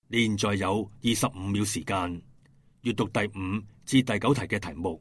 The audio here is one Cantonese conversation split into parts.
你現在有25秒時間閱讀第5至第9題嘅題目。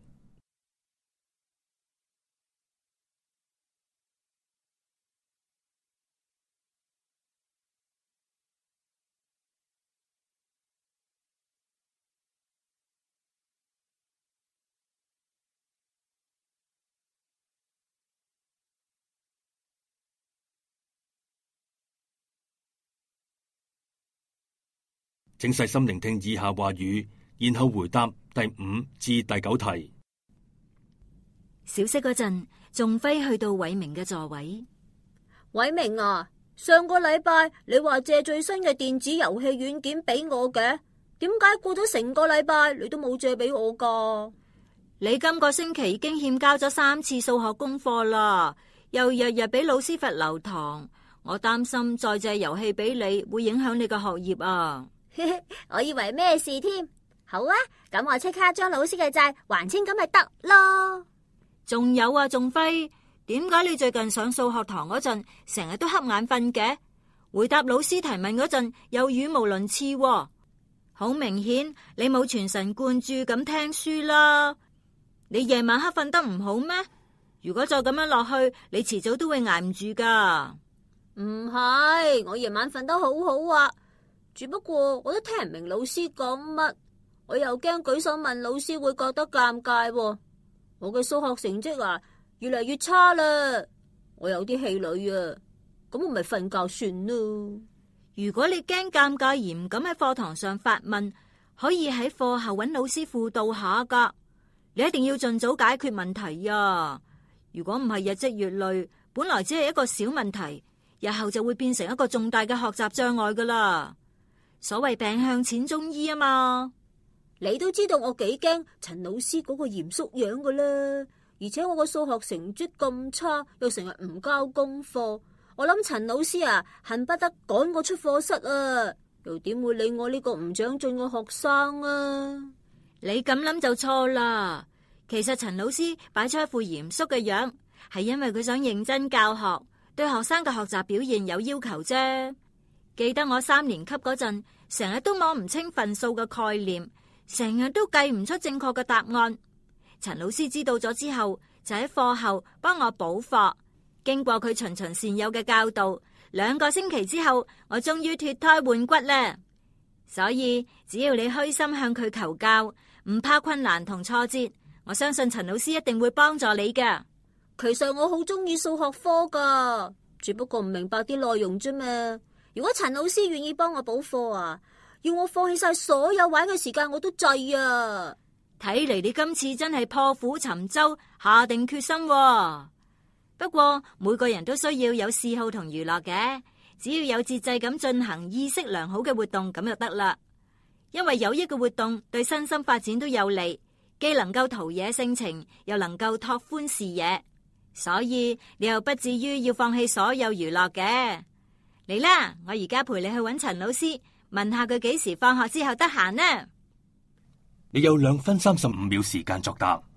請細心聆聽以下話語，然後回答第5至第9題。 小息嗰陣，仲輝去到偉明嘅座位。 偉明啊，上個禮拜你話借最新嘅電子遊戲軟件俾我嘅，點解過咗成個禮拜你都冇借俾我噶？ 你今個星期已經欠交咗3次數學功課啦，又日日俾老師罰留堂，我擔心再借遊戲俾你會影響你嘅學業啊！ 我以為咩事添？好啊，咁我即刻將老師嘅債還清，咁咪得咯。 仲有啊，仲輝，點解你最近上數學堂嗰陣成日都瞌眼瞓嘅？回答老師提問嗰陣又語無倫次喎，好明顯你冇全神貫注咁聽書啦。你夜晚黑瞓得唔好咩？如果再咁樣落去，你遲早都會捱唔住噶。 唔係，我夜晚瞓得好好啊。只不過我都聽唔明老師講乜，我又驚舉手問老師會覺得尷尬喎。我嘅數學成績啊越嚟越差啦，我有啲氣餒啊，咁我咪瞓覺算咯。 如果你驚尷尬而唔敢喺課堂上發問，可以喺課後揾老師輔導下噶。你一定要盡早解決問題啊！如果唔係日積月累，本來只係一個小問題，日後就會變成一個重大嘅學習障礙噶啦。所謂病向淺中醫啊嘛， 你都知道我幾驚陳老師嗰個嚴肅樣噶啦，而且我個數學成績咁差，又成日唔交功課，我諗陳老師啊恨不得趕我出課室啊，又點會理我呢個唔長進嘅學生啊？ 你咁諗就錯啦。其實陳老師擺出一副嚴肅嘅樣，係因為佢想認真教學，對學生嘅學習表現有要求啫。記得我3年級嗰陣，成日都摸唔清分數嘅概念，成日都計唔出正確嘅答案。陳老師知道咗之後，就喺課後幫我補課。經過佢循循善誘嘅教導，2個星期之後，我終於脫胎換骨啦。所以只要你虛心向佢求教，唔怕困難同挫折，我相信陳老師一定會幫助你㗎。 其實我好中意數學科噶，只不過唔明白啲內容啫嘛。如果陳老師願意幫我補課啊，要我放棄晒所有玩嘅時間我都制啊！ 睇嚟你今次真係破釜沉舟，下定決心喎。不過每個人都需要有嗜好同娛樂嘅，只要有節制咁進行意識良好嘅活動咁就得啦。因為有益嘅活動對身心發展都有利，既能夠陶冶性情，又能夠拓寬視野，所以你又不至於要放棄所有娛樂嘅。嚟啦，我而家陪你去揾陳老師，問下佢幾時放學之後得閒呢？ 你有2分35秒時間作答。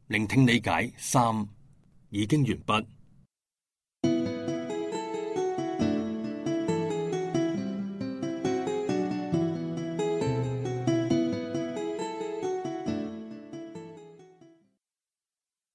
聆聽理解3已經完畢。